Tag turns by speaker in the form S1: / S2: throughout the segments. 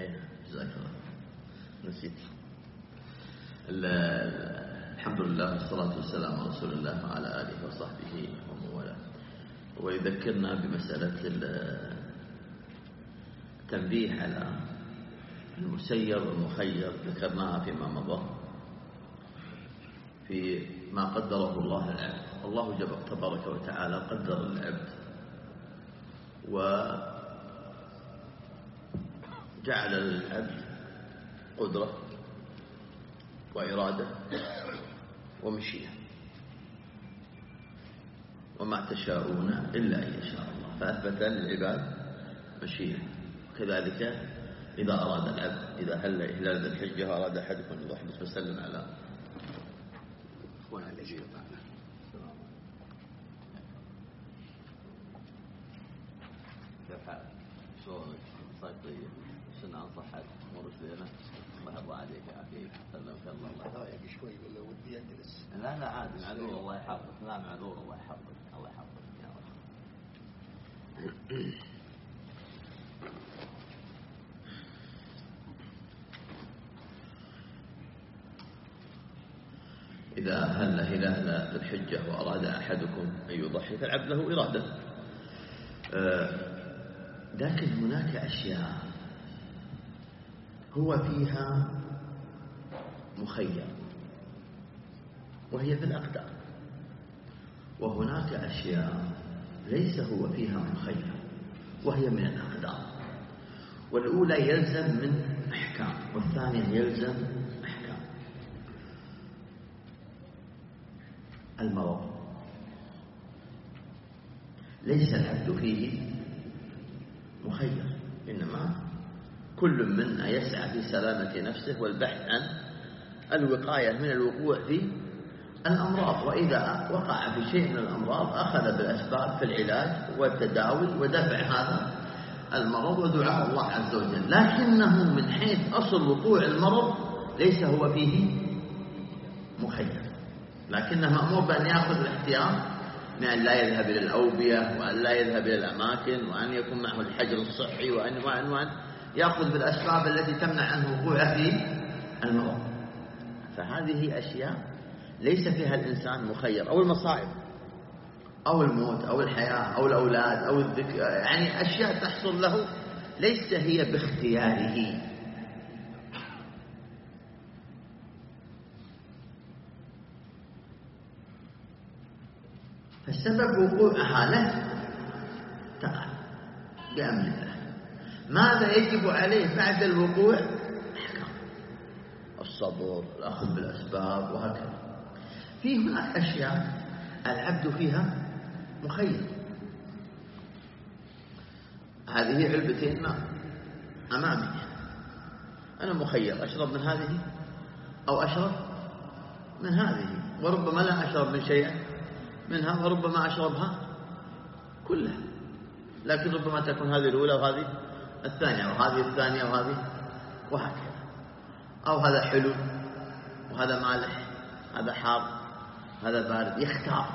S1: جزاك الله. نسيت. الحمد لله والصلاة والسلام على رسول الله وعلى آله وصحبه ومن والاه. ويذكرنا بمسألة التنبيه على المسير والمخير، ذكرناها فيما مضى في ما قدره الله للعبد. الله تبارك وتعالى قدر للعبد وجعل للعبد قدرة وإرادة ومشيئة، وما تشاءون إلا أن يشاء الله، فأثبت للعباد مشيئة. كذلك إذا أراد العبد، إذا هل إهلال ذي الحجة أراد أحدكم أن يضحي، فسلم على أخوانا الذين معنا. كيف حالك؟ شلونك؟ صاير طيب؟ شنو عن صحتك؟ أمورك زينة؟ الله يرضى عليك ويعافيك. سلمك الله.
S2: ضايق شوي ولا ودي أجلس؟
S1: لا عادي، معذور الله يحفظك. لا معذور الله يحفظك. الله يحفظك يا رب. إذا هل هلال ذي الحجة وأراد أحدكم أن يضحي فالعبد له إرادة، لكن هناك أشياء هو فيها مخير وهي في الأقدار، وهناك أشياء ليس هو فيها مخير وهي من الأقدار. والأولى يلزم من أحكام والثانية يلزم أحكام. المرض ليس العبد فيه مخير، إنما كل منا يسعى في سلامة نفسه والبحث عن الوقاية من الوقوع في الأمراض، وإذا وقع في شيء من الأمراض أخذ بالأسباب في العلاج والتداوي ودفع هذا المرض ودعاء الله عز وجل. لكنه من حيث أصل وقوع المرض ليس هو فيه مخير، لكنه مأمور بأن يأخذ الاحتياط من أن لا يذهب إلى الأوبية وأن لا يذهب إلى الأماكن وأن يكون معه الحجر الصحي وأن يأخذ بالأسباب التي تمنع عنه وقوعه في المرض. فهذه أشياء ليس فيها الإنسان مخير، أو المصائب أو الموت أو الحياة أو الأولاد أو الذكر، يعني أشياء تحصل له ليس هي باختياره. فالسبب وقوعها له تقع بأمر الله. ماذا يجب عليه بعد الوقوع؟ أحكام الصبر، الأخذ بالأسباب وهكذا. في هناك أشياء العبد فيها مخير. هذه علبتين ماء أمامي، أنا مخير أشرب من هذه أو أشرب من هذه، وربما لا أشرب من شيء منها وربما أشربها كلها، لكن ربما تكون هذه الأولى وهذه الثانية وهذه الثانية وهذه وهكذا. أو هذا حلو وهذا مالح، هذا حار هذا بارد.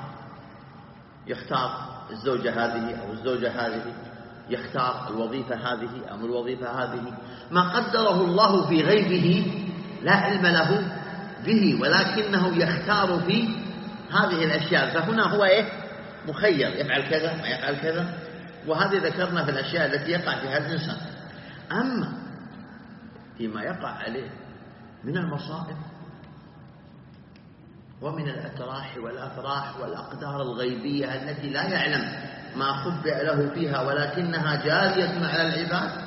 S1: يختار الزوجة هذه أو الزوجة هذه، يختار الوظيفة هذه أو الوظيفة هذه. ما قدره الله في غيبه لا علم له به، ولكنه يختار في هذه الأشياء. فهنا هو مخير، يفعل كذا ما يفعل كذا. وهذه ذكرنا في الأشياء التي يقع فيها الإنسان. أما فيما يقع عليه من المصائب ومن الأتراح والأفراح والأقدار الغيبية التي لا يعلم ما خبئ له فيها ولكنها جارية على العباد،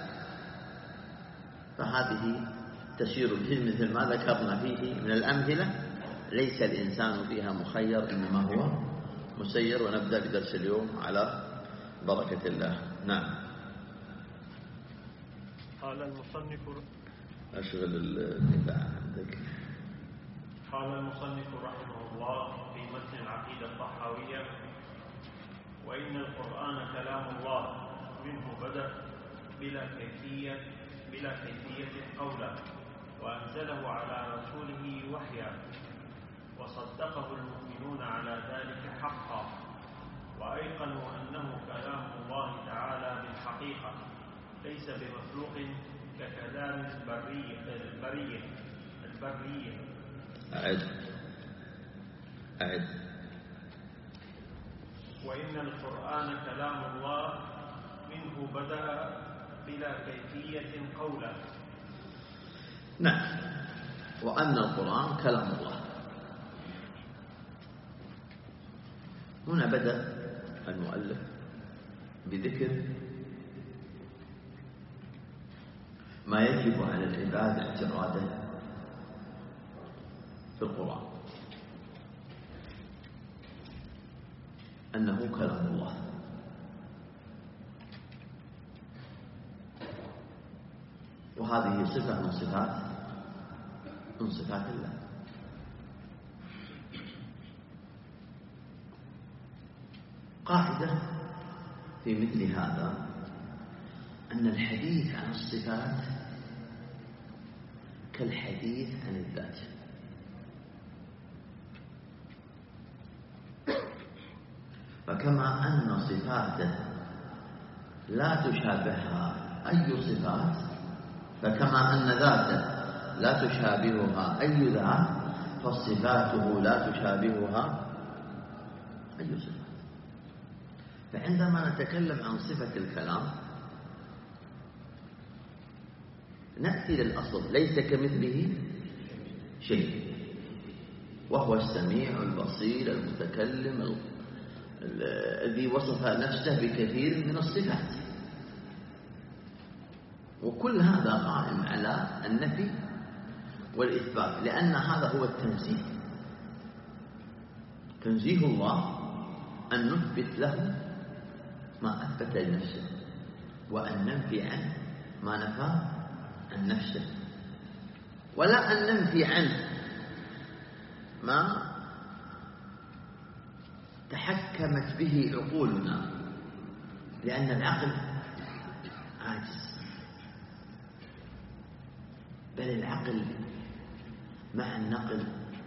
S1: فهذه تسير به مثل ما ذكرنا فيه من الأمثلة. ليس الإنسان فيها مخير، إنما هو مسير. ونبدأ بدرس اليوم على بركة الله. نعم.
S3: قال المصنف
S1: أشغل النباع عندك.
S3: قال المصنف رحمه الله في متن العقيدة الطحاوية: وإن القرآن كلام الله منه بدأ بلا كيفية قولا، وأنزله على رسوله وحيا، وصدقه المؤمنون على ذلك حقا، وأيقنوا أنه كلام الله تعالى بالحقيقة ليس بمخلوق ككلام البرية.
S1: أعد.
S3: وإن القرآن كلام الله منه بدأ بلا كيفية قولا.
S1: نعم، وأن القرآن كلام الله. هنا بدأ المؤلف بذكر ما يجب على العباد اعتقاده في القرآن، أنه كلام الله. وهذه صفة من صفات الله. قاعدة في مثل هذا أن الحديث عن الصفات كالحديث عن الذات. فكما أن صفاته لا تشابهها أي صفات، فكما أن ذاته لا تشابهها أي ذات، فصفاته لا تشابهها أي صفات. فعندما نتكلم عن صفة الكلام نأتي للأصل: ليس كمثله شيء، وهو السميع البصير المتكلم الذي وصف نفسه بكثير من الصفات. وكل هذا قائم على النفي والإثبات، لأن هذا هو التنزيه. تنزيه الله أن نثبت له ما أثبت لنفسه، وأن ننفي عنه ما نفى عن نفسه، ولا أن ننفي عنه ما تحكمت به عقولنا، لأن العقل عاجز. بل العقل مع النقل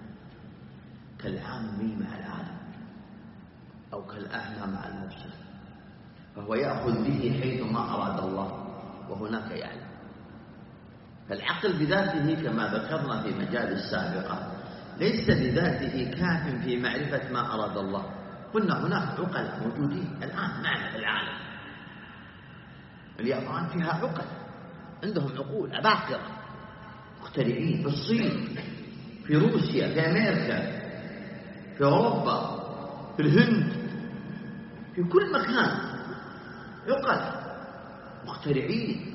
S1: كالعامي مع العالم، أو كالأعمى مع المبصر، فهو يأخذ به حيث ما أراد الله وهناك يعلم. فالعقل بذاته كما ذكرنا في مجال السابقة ليس بذاته كاف في معرفة ما أراد الله. قلنا هناك عقل موجودين الآن معنا في العالم. اليابان فيها عقل، عندهم عقول عباقرة مخترعين، في الصين، في روسيا، في أمريكا، في أوروبا، في الهند، في كل مكان عقل مخترعين.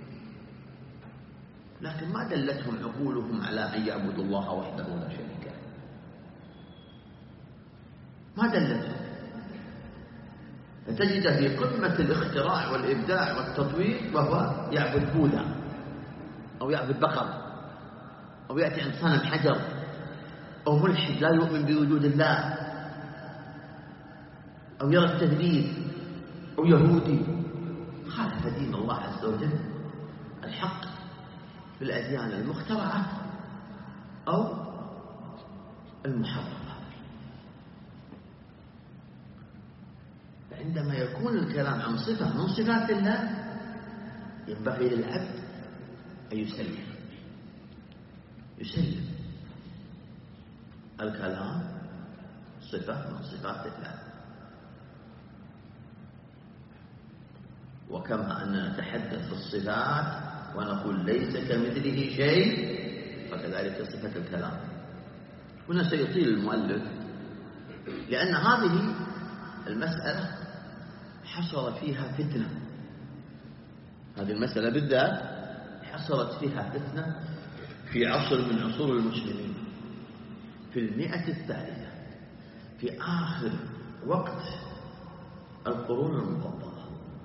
S1: لكن ما دلتهم عقولهم على أن يعبدوا الله وحده لا شريك له، ما دلتهم. فتجد في قمة الاختراع والإبداع والتطوير وهو يعبد بوذا، أو يعبد بقر، أو يأتي عند صنم حجر، أو ملحد لا يؤمن بوجود الله، أو يرى التهديد، أو يهودي خالف دين الله عز وجل الحق بالأديان المخترعة أو المحرمة. فعندما يكون الكلام عن صفة من صفات الله ينبغي للعبد أن يسلم. الكلام صفة من صفات الله، وكما أننا نتحدث في الصفات ونقول ليس كمثله شيء، فكذلك صفة الكلام. هنا سيطيل المؤلف، لأن هذه المسألة حصل فيها فتنة. هذه المسألة بالذات حصلت فيها فتنة في عصر من عصور المسلمين، في 100 الثالثة، في آخر وقت القرون المفضلة،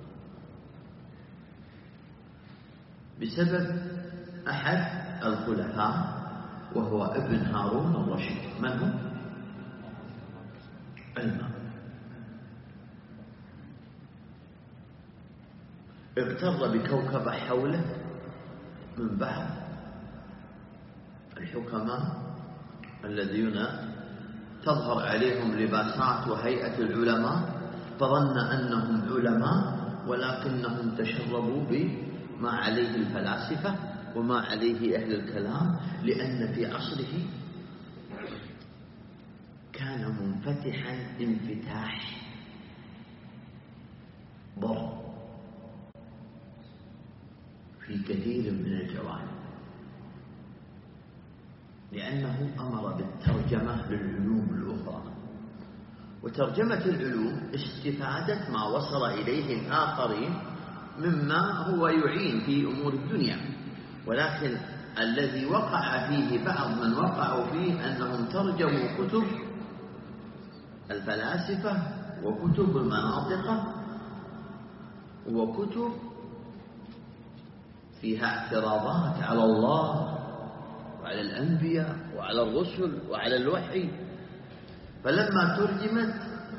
S1: بسبب أحد الخلفاء وهو ابن هارون الرشيد. من هو؟ المأمون. اغتر بكوكب حوله من بعض الحكماء الذين تظهر عليهم لباسات وهيئة العلماء، فظن أنهم علماء ولكنهم تشربوا ما عليه الفلاسفة وما عليه أهل الكلام، لأن في عصره كان منفتحا انفتاح ضر في كثير من الجوانب، لأنه أمر بالترجمة للعلوم الأخرى، وترجمة العلوم استفادت ما وصل إليه الآخرين مما هو يعين في أمور الدنيا، ولكن الذي وقع فيه بعض من وقعوا فيه أنهم ترجموا كتب الفلاسفة وكتب المناطق وكتب فيها اعتراضات على الله وعلى الأنبياء وعلى الرسل وعلى الوحي، فلما ترجمت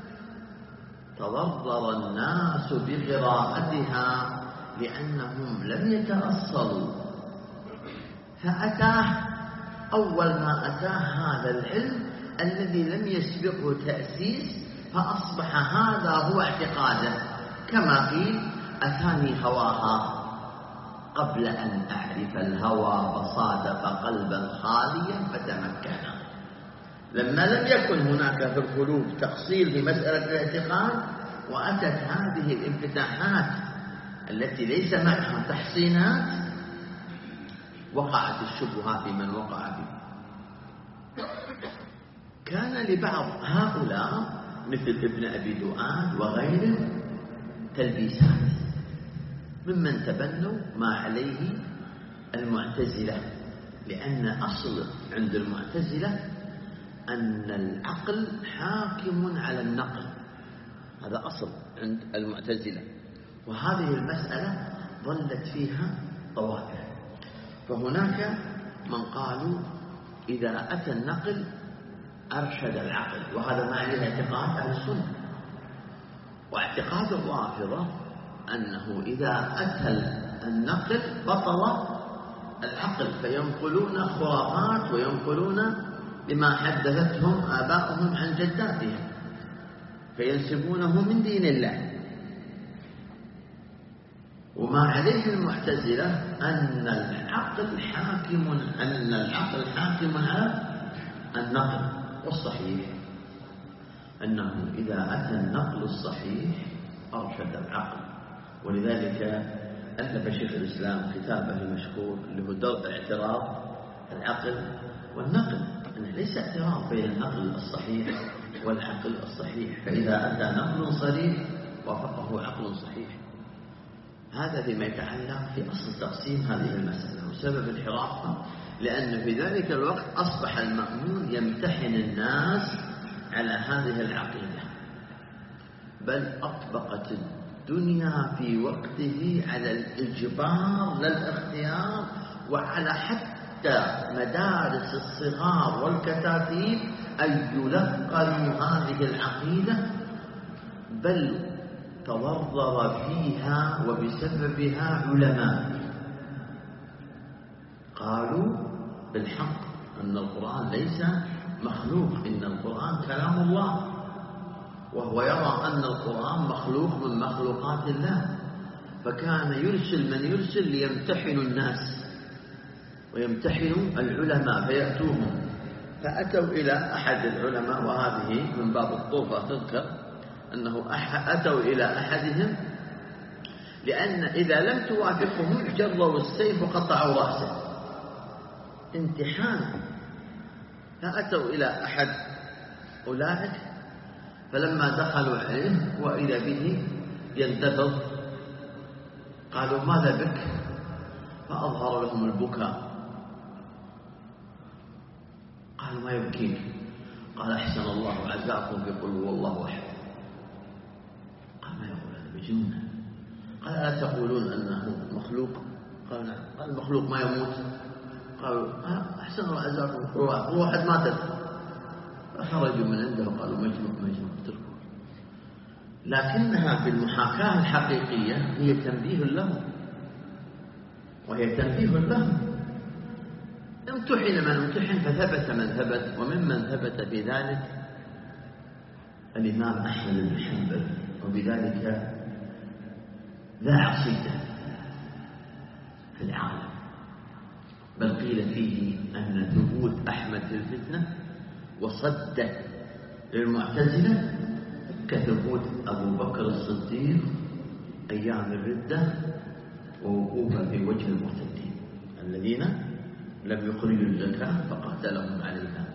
S1: تضرر الناس بقراءتها لأنهم لم يتأصلوا، فأتاه أول ما أتاه هذا العلم الذي لم يسبقه تأسيس، فأصبح هذا هو اعتقاده، كما قيل أتاني هواها قبل أن أعرف الهوى فصادف قلبا خاليا فتمكن. لما لم يكن هناك في القلوب تفصيل في مسألة الاعتقاد، وأتت هذه الانفتاحات التي ليس معها تحصينات، وقعت الشبهة في من وقع فيه. كان لبعض هؤلاء مثل ابن أبي دؤاد وغيره تلبيسات ممن تبنوا ما عليه المعتزلة، لأن أصل عند المعتزلة أن العقل حاكم على النقل، هذا أصل عند المعتزلة، وهذه المسألة ظلت فيها طوائف. فهناك من قالوا إذا أتى النقل أرشد العقل، وهذا ما عليه اعتقاد أهل السنة. واعتقاد الرافضة أنه إذا أتى النقل بطل العقل، فينقلون خرافات وينقلون بما حدثتهم آباؤهم عن جداتهم، فينسبونه من دين الله. وما عليه المعتزلة أن العقل حاكم على النقل، والصحيح أنه إذا أتى النقل الصحيح أرشد العقل. ولذلك ألف شيخ الإسلام كتابه المشهور اللي هو درء اعتراض العقل والنقل، أنه ليس اعتراض بين النقل الصحيح والعقل الصحيح، فإذا أتى نقل صريح وافقه عقل صحيح. هذا فيما يتعلق في أصل تقسيم هذه المسألة وسبب انحرافها، لأن في ذلك الوقت أصبح المأمون يمتحن الناس على هذه العقيدة، بل أطبقت الدنيا في وقته على الإجبار لا الاختيار، وعلى حتى مدارس الصغار والكتاتيب أن يلقنوا هذه العقيدة، بل تضرر فيها وبسببها علماء قالوا بالحق أن القرآن ليس مخلوق، إن القرآن كلام الله، وهو يرى أن القرآن مخلوق من مخلوقات الله، فكان يرسل من يرسل ليمتحنوا الناس ويمتحنوا العلماء فيأتوهم. فأتوا إلى أحد العلماء، وهذه من باب الطرفة تذكر أنه أتوا إلى أحدهم، لأن إذا لم توافقهم جروا السيف وقطعوا رأسه، امتحان. فأتوا إلى أحد أولئك، فلما دخلوا عليه وإذا به ينتفض، قالوا ماذا بك؟ فأظهر لهم البكاء. قالوا ما يبكيك؟ قال أحسن الله عزاكم بقل هو الله أحد. قال ما يقول هذا مجنون. قال ألا تقولون أنه مخلوق؟ قال نعم. قال المخلوق ما يموت؟ قالوا أحسن الله عزاكم روحت ماتت. فخرجوا من عنده وقالوا مجنون اتركوه. لكنها في المحاكاة الحقيقية هي تنبيه لهم، وهي تنبيه لهم. امتحن من امتحن فثبت من ثبت، وممن ثبت في ذلك الإمام أحمد بن حنبل، وبذلك ذاع صيته في العالم، بل قيل فيه أن ثبوت أحمد في الفتنة وصده للمعتزلة كثبوت أبو بكر الصديق أيام الردة ووقوفه في وجه المرتدين الذين لم يخرجوا الزكاة فقاتلهم عليها.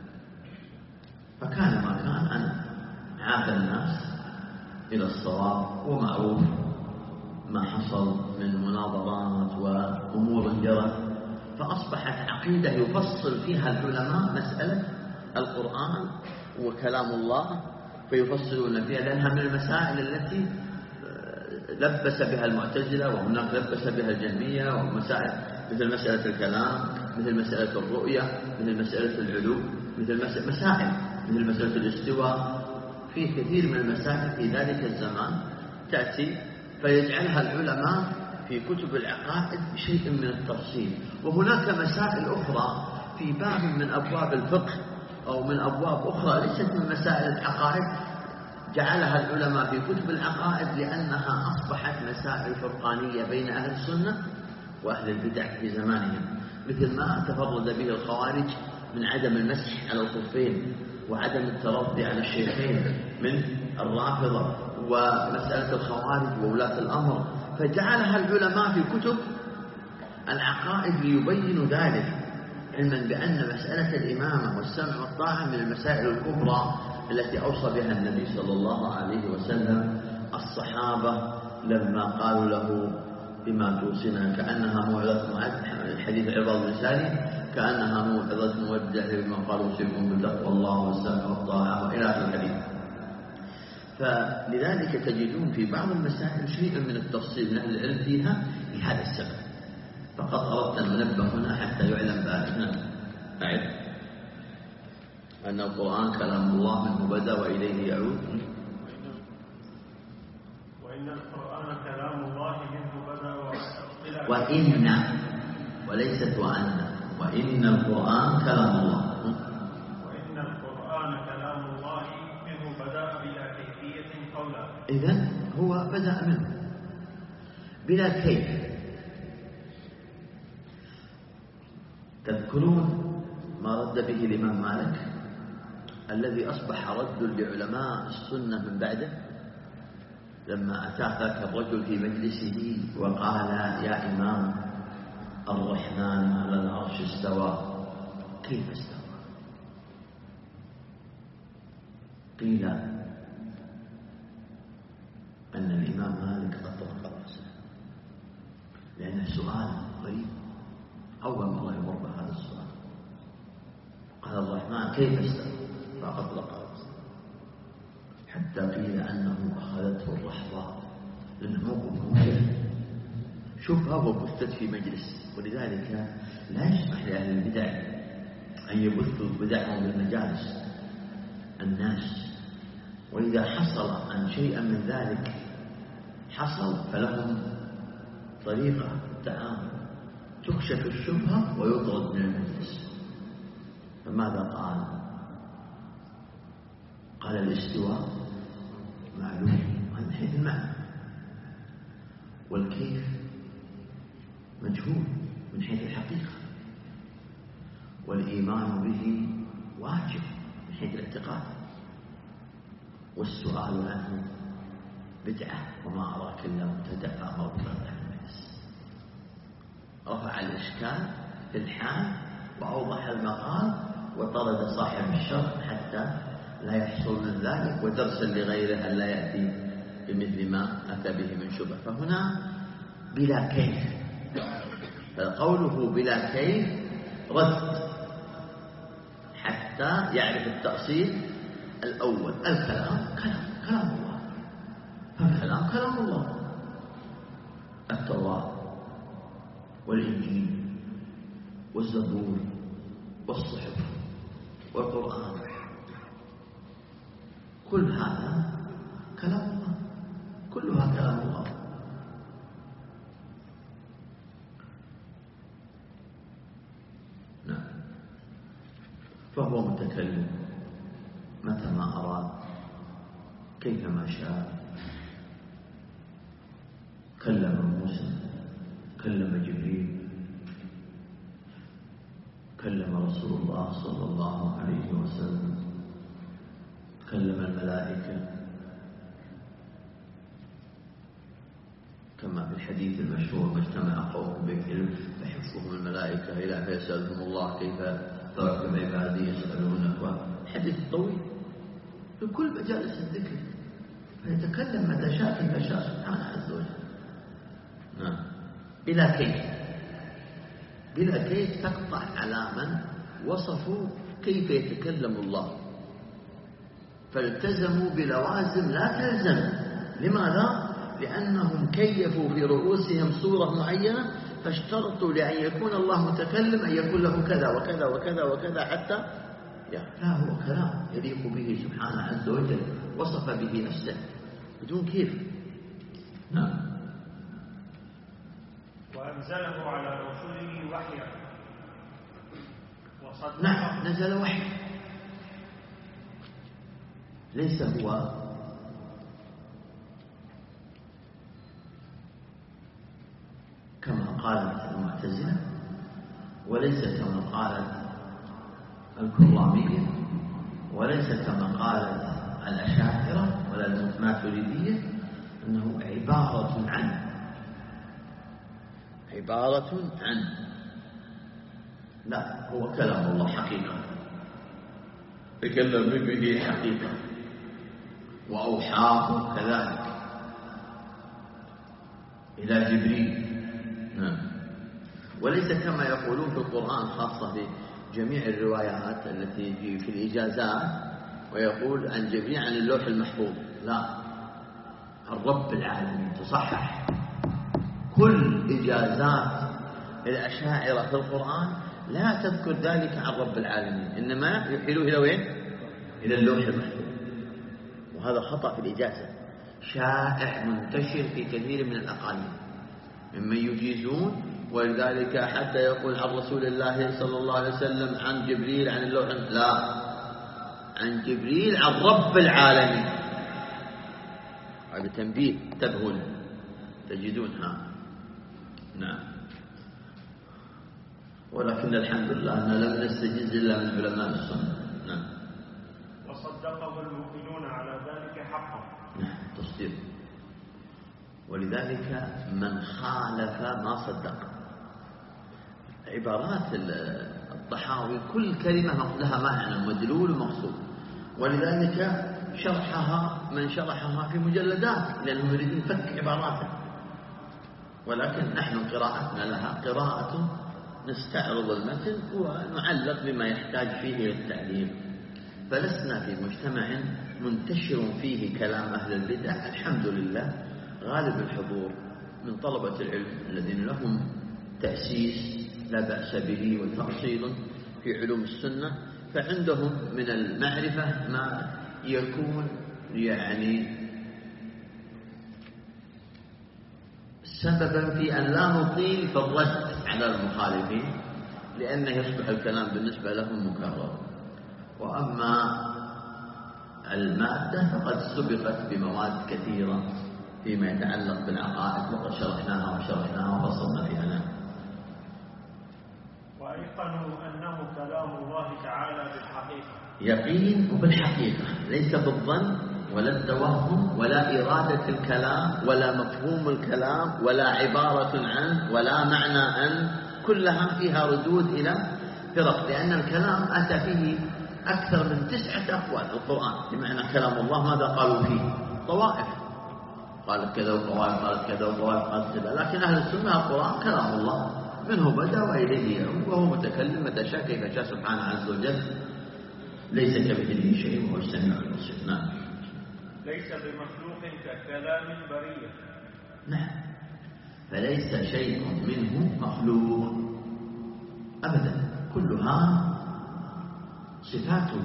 S1: فكان ما كان أن عاد الناس إلى الصواب، ومعروف ما حصل من مناظرات وأمور جرت، فأصبحت عقيدة يفصل فيها العلماء مسألة القرآن وكلام الله، فيفصلون فيها، لأنها من المسائل التي لبس بها المعتزلة، وهناك لبس بها الجهمية، ومسائل مثل مسألة الكلام، مثل مسألة الرؤية، مثل مسألة العلو، مثل مسائل مثل مسألة الاستواء. في كثير من المسائل في ذلك الزمان تأتي فيجعلها العلماء في كتب العقائد بشيء من التفصيل. وهناك مسائل أخرى في باب من أبواب الفقه أو من أبواب أخرى ليست من مسائل العقائد جعلها العلماء في كتب العقائد، لأنها أصبحت مسائل فرقانية بين أهل السنة وأهل البدع في زمانهم، مثل ما تفرد به الخوارج من عدم المسح على الخفين وعدم الترضي على الشيخين من الرافضة، ومسألة الخوارج وولاة الأمر، فجعلها العلماء في كتب العقائد ليبينوا ذلك، علما بأن مسألة الإمامة والسمع والطاعة من المسائل الكبرى التي أوصى بها النبي صلى الله عليه وسلم الصحابة لما قالوا له بما توصينا، كأنها موعظة حديث عباد بن سالم، كأنها موعظة مودع بما قالوا اوصيكم بتقوى الله والسمع والطاعة وإلى آخر الحديث. فلذلك تجدون في بعض المسائل شيئا من التفصيل من أهل العلم فيها لهذا السبب. فقد أردت أن ننبه هنا حتى يعلم بعد أن القرآن كلام الله منه بدأ وإليه يعود،
S3: وإن القرآن كلام الله منه بدأ
S1: وإن وليست وإن القرآن كلام الله،
S3: وإن القرآن كلام الله منه بدأ بلا كيفية قولا.
S1: إذن هو بدأ منه بلا كيف. تذكرون ما رد به الإمام مالك الذي أصبح رد لعلماء السنة من بعده، لما أتاه ذاك الرجل في مجلسه وقال يا إمام الرحمن على العرش استوى، كيف استوى؟ قيل أن الإمام مالك أطرق رأسه، لأنه سؤال غريب، أول مرة يمر بهذا السؤال. قال الرحمن كيف استوى؟ فأطرق رأسه، حتى قيل أنه أخذته الرحضة، لأنه موقف مشرف. شوف هو بثت في مجلس، ولذلك لا يسمح لأهل البدع أن يبثوا بدعهم بالمجالس الناس، وإذا حصل أن شيئا من ذلك حصل فلهم طريقة التعامل، تكشف الشبهة ويطرد من المجلس. فماذا قال؟ قال الاستواء معلوم من حيث المعنى، والكيف مجهول من حيث الحقيقة، والإيمان به واجب من حيث الاعتقاد، والسؤال عنه بدعة، وما أراك إلا مبتدع فأمرك عن الناس. رفع الإشكال في الحال وأوضح المقال وطرد صاحب الشر حتى لا يحصل من ذلك، ودرسا لغيره أن لا يأتي بمثل ما أتى به من شبه. فهنا بلا كيف، فقوله بلا كيف رد حتى يعرف التأصيل الأول. الكلام كلام الله، فالكلام كلام الله، التوراة والإنجيل والزبور والصحف والقرآن، كل هذا كلام الله، كلها كلام الله. نعم. فهو متكلم متى ما أراد كيفما شاء. كلم موسى كلم جبريل، كلم رسول الله صلى الله عليه وسلم، كلم الملائكة، كما في الحديث المشهور: ما اجتمع قوم بذكر فحفظهم الملائكة إلى فيسألهم الله كيف تركتم عبادي يسألونك. حديث طويل في كل مجالس الذكر، فيتكلم متى شاء كيف شاء سبحانه عز وجل. نعم. بلا كيف، بلا كيف تقطع على من وصفوا كيف يتكلم الله، فالتزموا بلوازم لا تلزم. لماذا؟ لأنهم كيفوا في رؤوسهم صورة معينة، فاشترطوا لأن يكون الله متكلم أن يكون له كذا وكذا وكذا وكذا، حتى لا، هو كلام يليق به سبحانه عز وجل، وصف به نفسه بدون كيف. نعم.
S3: وأنزله على رسله وحيا وصدقه.
S1: نعم، نزل وحي، ليس هو كما قالت المعتزلة، وليس كما قالت الكرامية، وليس كما قالت الأشاعرة ولا الماتريدية، أنه عبارة عن لا، هو كلام الله حقيقة، تكلم به حقيقة، وأوحاه كذلك إلى جبريل. نعم. وليس كما يقولون في القرآن، خاصة في جميع الروايات التي في الإجازات، ويقول عن جبريل عن اللوح المحفوظ. لا، الرب العالمين. تصحح كل إجازات الأشاعرة في القرآن لا تذكر ذلك عن رب العالمين، إنما يحيلوه إلى وين؟ إلى اللوح المحفوظ. وهذا خطأ في الإجازة شائع منتشر في كثير من الأقاليم ممن يجيزون، ولذلك حتى يقول عن رسول الله صلى الله عليه وسلم عن جبريل عن اللوح، لا، عن جبريل عن رب العالمين. هذا تنبيه، انتبهون تجدونها. نعم. ولكن الحمد لله أننا لم نستجز إلا من علماء السنة. نعم.
S3: وصدقه المؤمنون على ذلك حقا.
S1: نعم، تصديق. ولذلك من خالف ما صدق. عبارات الطحاوي كل كلمة لها معنى مدلول ومقصود، ولذلك شرحها من شرحها في مجلدات، لأنهم يريدون فك عباراته. ولكن نحن قراءتنا لها قراءة نستعرض المتن ونعلق بما يحتاج فيه إلى التعليم، فلسنا في مجتمع منتشر فيه كلام أهل البدع. الحمد لله غالب الحضور من طلبة العلم الذين لهم تأسيس لا بأس به وتأصيل في علوم السنة، فعندهم من المعرفة ما يكون يعني سببا في أن لا نطيل في الرد على المخالفين، لأنه يصبح الكلام بالنسبة لهم مكرر. وأما المادة فقد سبقت بمواد كثيرة فيما يتعلق بالعقائد، وقد شرحناها وفصلنا فيها. نعم.
S3: وأيقنوا أنه كلام الله تعالى بالحقيقة.
S1: يقين وبالحقيقة، ليس بالظن ولا التوهم ولا إرادة الكلام ولا مفهوم الكلام ولا عبارة عنه ولا معنى أن، كلها فيها ردود إلى فرق، لأن الكلام أتى فيه أكثر من 9 أقوال. القرآن بمعنى كلام الله ماذا قالوا فيه؟ طوائف قالت كذا، وطوائف قالت كذا، وطوائف قالت كذا، لكن أهل السنة القرآن كلام الله منه بدأ وإليه يعود، وهو متكلم متى شاء كيف شاء سبحانه عز وجل، ليس كمثله شيء وهو السميع البصير. نعم.
S3: ليس بمخلوق ككلام برية.
S1: نعم، فليس شيء منه مخلوق أبدا، كلها صفاته.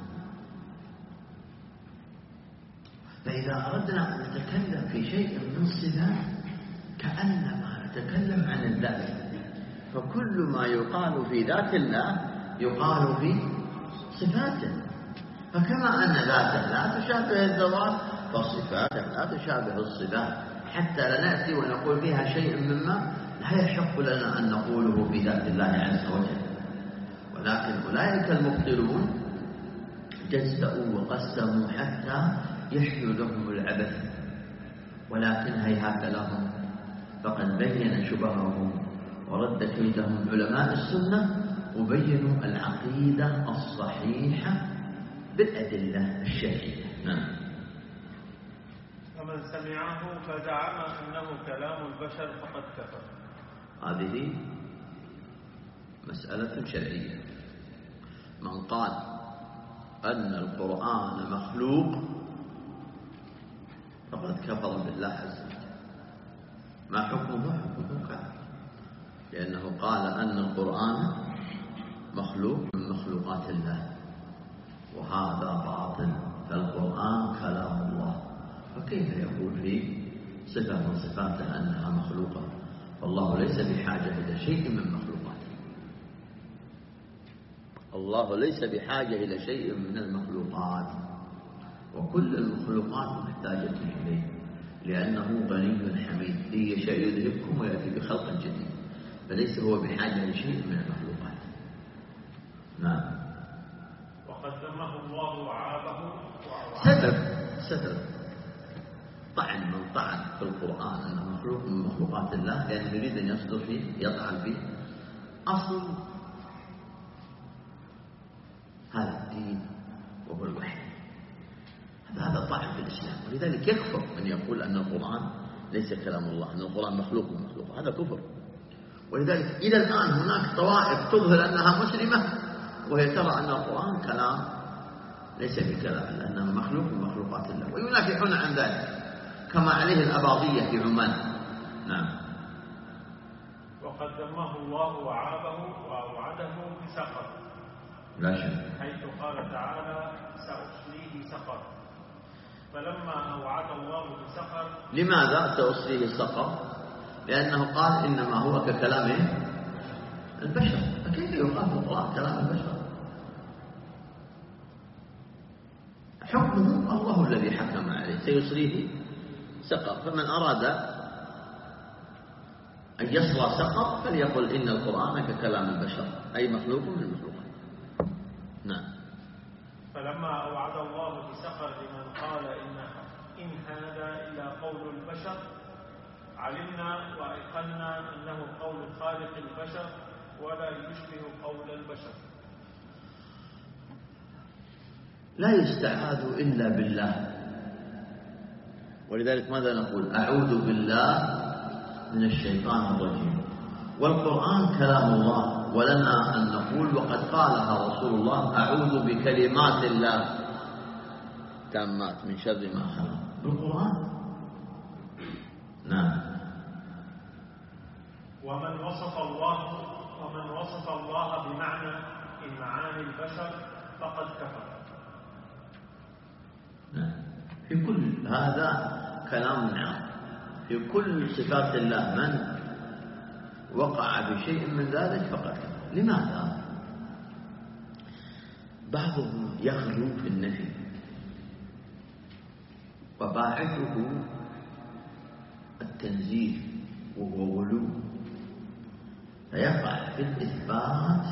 S1: فإذا أردنا أن نتكلم في شيء من الصفات كأنما نتكلم عن الذات، فكل ما يقال في ذات الله يقال في صفاته. فكما أن ذاته لا تشابه الذوات، فصفاته لا تشابه الصفات، حتى لا نأتي ونقول فيها شيء مما لا يحق لنا أن نقوله في ذات الله عز وجل. ولكن أولئك المبطلون جزأوا وقسموا حتى يحلو لهم العبث، ولكن هيهات لهم، فقد بين شبههم ورد كيدهم علماء السنة، وبينوا العقيدة الصحيحة بالأدلة الشرعية. نعم.
S3: ومن سمعه فزعم أنه كلام البشر فقد كفر.
S1: هذه مسألة شرعية. من قال أن القرآن مخلوق فقد كفر بالله عز وجل. ما حكمه؟ حكمه كافر، لأنه قال أن القرآن مخلوق من مخلوقات الله، وهذا باطل، فالقرآن كلام الله، فكيف يقول فيه صفة من صفاته أنها مخلوقة؟ فالله ليس بحاجة إلى شيء من مخلوقاته. الله ليس بحاجة إلى شيء من المخلوقات، وكل المخلوقات محتاجة إليه، لأنه غني حميد، إن يشاء يذهبكم ويأتي بخلق جديد، فليس هو بحاجة لشيء من المخلوقات. نعم.
S3: وقد ذمه الله وعابه
S1: سبب طعن من طعن في القرآن أنه مخلوق من مخلوقات الله، لأنه يريد أن يصدر فيه، يطعن فيه أصل هذا الدين وهو الوحي. هذا طعن في الإسلام، ولذلك يكفر من يقول أن القرآن ليس كلام الله، أن القرآن مخلوق من مخلوق، هذا كفر. ولذلك إلى الآن هناك طوائف تظهر أنها مسلمة وهي ترى أن القرآن كلام ليس بكلام، لأنه مخلوق من مخلوقات الله، وينافحون عن ذلك كما عليه الأباضية في عمان. نعم.
S3: وقد ذمه الله وعابه وأوعده بسقر،
S1: لا شك،
S3: حيث قال تعالى سأصليه سقر. فلما أوعد الله بسقر،
S1: لماذا سأصليه سقر؟ لأنه قال إنما هو ككلام البشر، فكيف يقال في القرآن كلام البشر؟ حكمه الله الذي حكم عليه، سيصليه سقر. فمن أراد أن يصلى سقر فليقل إن القرآن ككلام البشر، أي مخلوق من المخلوقات. نعم.
S3: فلما أوعد الله بسقر لمن قال إن هذا إلا قول البشر، علمنا وأيقنا أنه قول خالق البشر ولا يشبه قول البشر.
S1: لا يستعاذ إلا بالله، ولذلك ماذا نقول؟ أعوذ بالله من الشيطان الرجيم. والقرآن كلام الله، ولنا أن نقول وقد قالها رسول الله: أعوذ بكلمات الله تامات من شر ما خلق، بالقرآن. نعم.
S3: ومن وصف الله بمعنى من معاني البشر فقد كفر.
S1: نعم. في كل هذا كلام عام، في كل صفات الله من وقع بشيء من ذلك فقد كفر. لماذا؟ بعضهم يغلو في النفي، وباعثه التنزيه وهو غلو، فيقع في الإثبات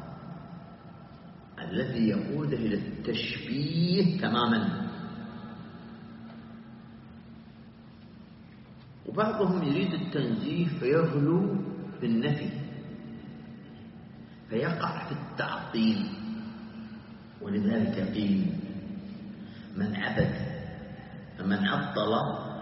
S1: الذي يقوده إلى التشبيه تماما. وبعضهم يريد التنزيه فيغلو في النفي، فيقع في التعطيل. ولذلك قيل: من عطل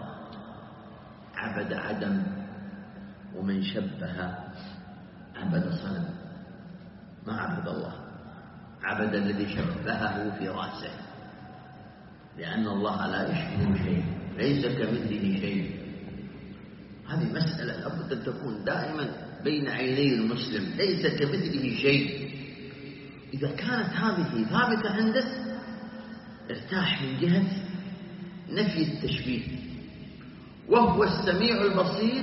S1: عبد عدم، ومن شبه عبد صنم. ما عبد الله، عبد الذي شبهه في رأسه، لأن الله لا يشبه شيء، ليس كمثله شيء. هذه مسألة لابد أن تكون دائما بين عيني المسلم، ليس كمثله شيء. إذا كانت هذه ثابتة عنده ارتاح من جهة نفي التشبيه، وهو السميع البصير.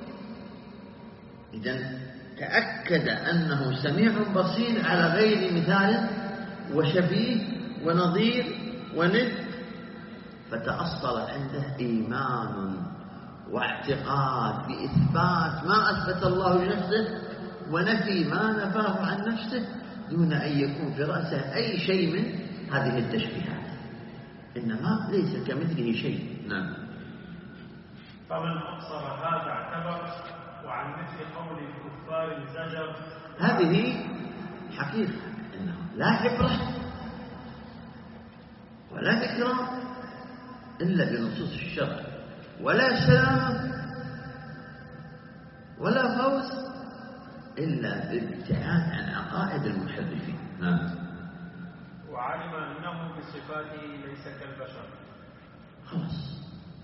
S1: إذن تأكد أنه سميع بصير على غير مثال وشبيه ونظير وند، فتأصل عنده إيمان واعتقاد بإثبات ما أثبت الله لنفسه ونفي ما نفاه عن نفسه دون أن يكون في رأسه أي شيء من هذه التشبيهات، إنما ليس كمثله شيء. نعم.
S3: فمن أبصر هذا اعتبر، وعن مثل قول الكفار زجر.
S1: هذه حقيقة إنه لا عبرة ولا ذكرى إلا بنصوص الشرع، ولا سلامة ولا فوز إلا بالابتعاد عن عقائد المحرفين. نعم.
S3: وعلم أنه بصفاته ليس كالبشر.
S1: خلاص،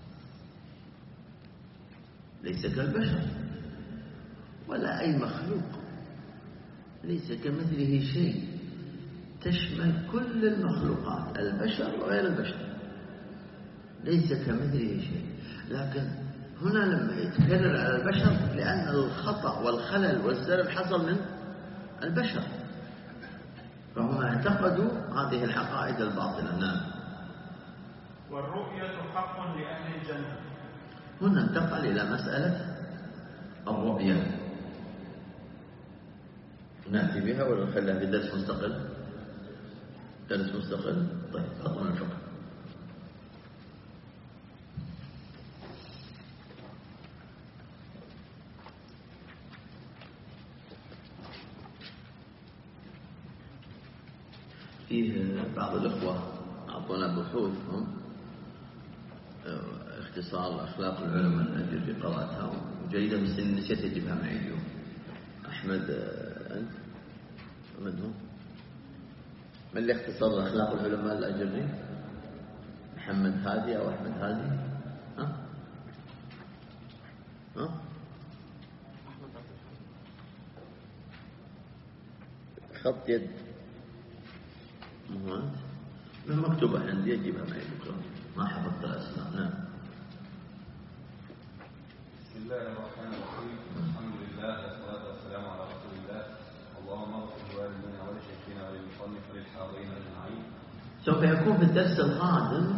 S1: ليس كالبشر ولا أي مخلوق، ليس كمثله شيء، تشمل كل المخلوقات، البشر وغير البشر، ليس كمثله شيء. لكن هنا لما يتكرر على البشر لأن الخطأ والخلل والزلل حصل من البشر، فهم اعتقدوا هذه العقائد الباطلة. نعم.
S3: والرؤية حق لأهل الجنة.
S1: هنا انتقل إلى مسألة الرؤية، نأتي بها ولا نخليها في درس مستقل؟ درس مستقل. طيب، أطلع الفقه. فيه بعض الأخوة أعطونا بحوث اختصار أخلاق العلماء الأجر في قراءتها وجيدة، بس نسيت أجيبها معي اليوم. أحمد، أنت من هو؟ من اللي اختصر أخلاق العلماء الأجري؟ محمد هادي أو أحمد هادي؟ ها؟ خط يد من مكتوبة عندي، أجيبها معي بكرة، ما حفظت الأسماء. نعم.
S4: بسم الله الرحمن الرحيم، الحمد لله والصلاة والسلام على رسول الله. اللهم اغفر لوالدينا ولشيخنا وللمصنف وللحاضرين أجمعين.
S1: سوف يكون في الدرس القادم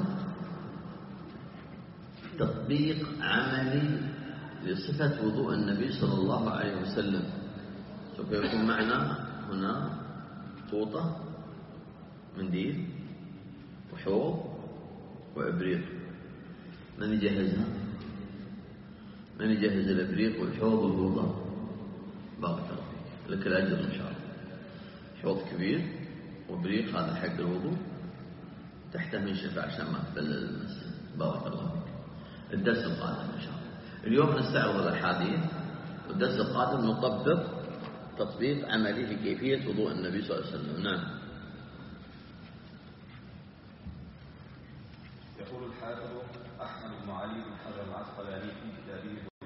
S1: تطبيق عملي لصفة وضوء النبي صلى الله عليه وسلم. سوف يكون معنا هنا طوطة، منديل، وحوض، وإبريق. من يجهزها؟ من يجهز الإبريق والحوض والوضوء؟ بارك الله فيك، لك الأجر إن شاء الله. حوض كبير وإبريق، هذا حق الوضوء، تحته منشفة عشان ما تبلل المسجد. بارك الله فيك. الدرس القادم إن شاء الله. اليوم نستعرض الأحاديث، والدرس القادم نطبق تطبيق عملي في كيفية وضوء النبي صلى الله عليه وسلم. نعم.
S4: يقول الحافظ أحمد بن علي بن حجر العسقلاني في كتابه